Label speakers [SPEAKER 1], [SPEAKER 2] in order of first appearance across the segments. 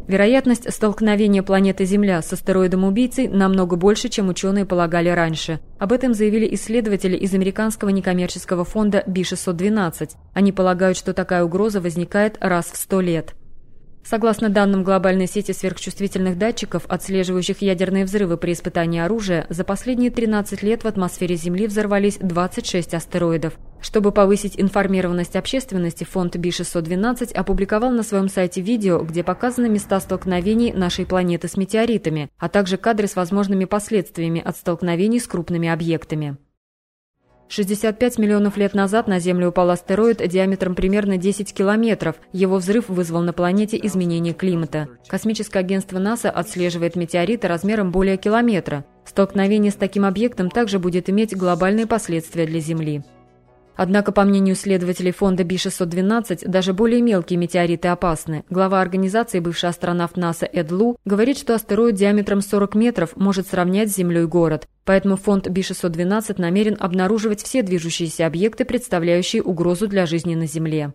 [SPEAKER 1] Вероятность столкновения планеты Земля с астероидом-убийцей намного больше, чем ученые полагали раньше. Об этом заявили исследователи из американского некоммерческого фонда B612. Они полагают, что такая угроза возникает раз в 100 лет. Согласно данным глобальной сети сверхчувствительных датчиков, отслеживающих ядерные взрывы при испытании оружия, за последние 13 лет в атмосфере Земли взорвались 26 астероидов. Чтобы повысить информированность общественности, фонд B612 опубликовал на своем сайте видео, где показаны места столкновений нашей планеты с метеоритами, а также кадры с возможными последствиями от столкновений с крупными объектами. 65 миллионов лет назад на Землю упал астероид диаметром примерно 10 километров. Его взрыв вызвал на планете изменение климата. Космическое агентство НАСА отслеживает метеориты размером более километра. Столкновение с таким объектом также будет иметь глобальные последствия для Земли. Однако, по мнению исследователей фонда B612, даже более мелкие метеориты опасны. Глава организации, бывший астронавт НАСА Эд Лу, говорит, что астероид диаметром 40 метров может сравнять с Землей город. Поэтому фонд B612 намерен обнаруживать все движущиеся объекты, представляющие угрозу для жизни на Земле.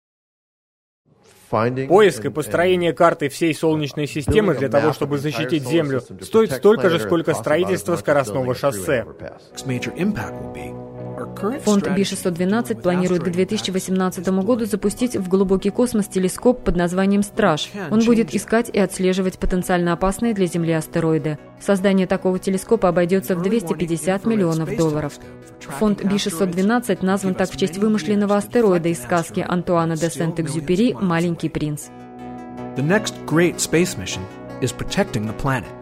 [SPEAKER 2] Поиск и построение карты всей Солнечной системы для того, чтобы защитить Землю, стоит столько же, сколько строительство скоростного шоссе.
[SPEAKER 1] Фонд B612 планирует к 2018 году запустить в глубокий космос телескоп под названием «Страж». Он будет искать и отслеживать потенциально опасные для Земли астероиды. Создание такого телескопа обойдется в $250 миллионов. Фонд B612 назван так в честь вымышленного астероида из сказки Антуана де Сент-Экзюпери «Маленький принц».
[SPEAKER 3] The next great space mission is protecting the planet.